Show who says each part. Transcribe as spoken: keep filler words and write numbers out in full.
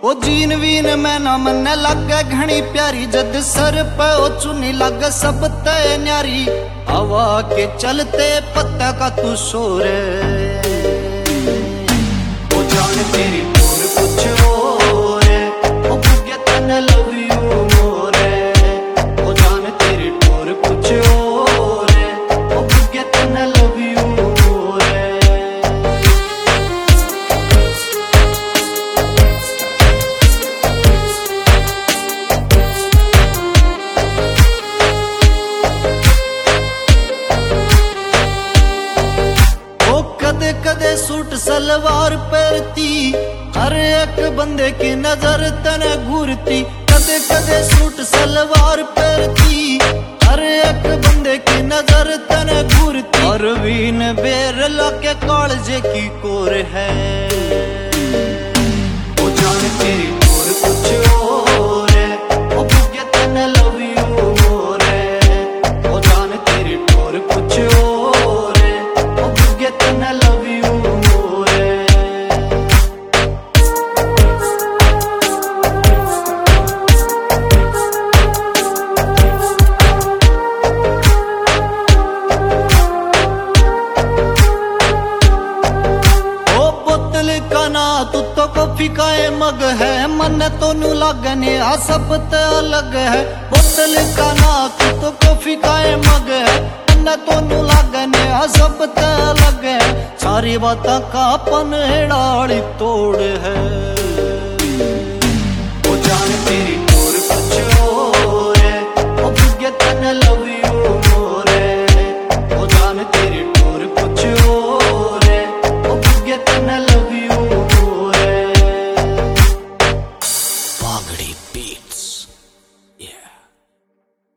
Speaker 1: ओ gene Wien में ना मन लगे घनी प्यारी, जद सर पे ओ चुनी लगे सब तय न्यारी। हवा के चलते पत्ता का तू शोर, ओ जान तेरी टोर कुछ और, ओ बुग्गे तने लव यू मोर। ओ जान तेरी टोर कुछ और, ओ बुग्गे तने लव यू मोर। कदे कदे सूट सलवार पहनती, हर एक बंदे की नजर तने घूरती। कदे कदे सूट सलवार पहनती, हर एक बंदे की नजर तने घूरती। और वीन बेरला के कालजे की कोर है, ओ जान तेरी कोर कुछ और, ओ बुग्गे तने लव यू मोर। ओ जान तेरी कोर कुछ और, ओ बुग्गे तने लव यू मोर। ओ बोतल का ना तू तो कॉफी का मग है, मन तो नू लगने आ सब ते अलग है। बोतल का ना तू तो कॉफी का मग है, मन तो नू लगने आ सब ते अलग है। सारी बातों का पनड़ाली तोड़ है, ओ जान तेरी टोर कुछ और, ओ बुग्गे तने लव यू मोर। ओ जान तेरी टोर कुछ और, ओ बुग्गे तने love you more.
Speaker 2: Pagdi Beat.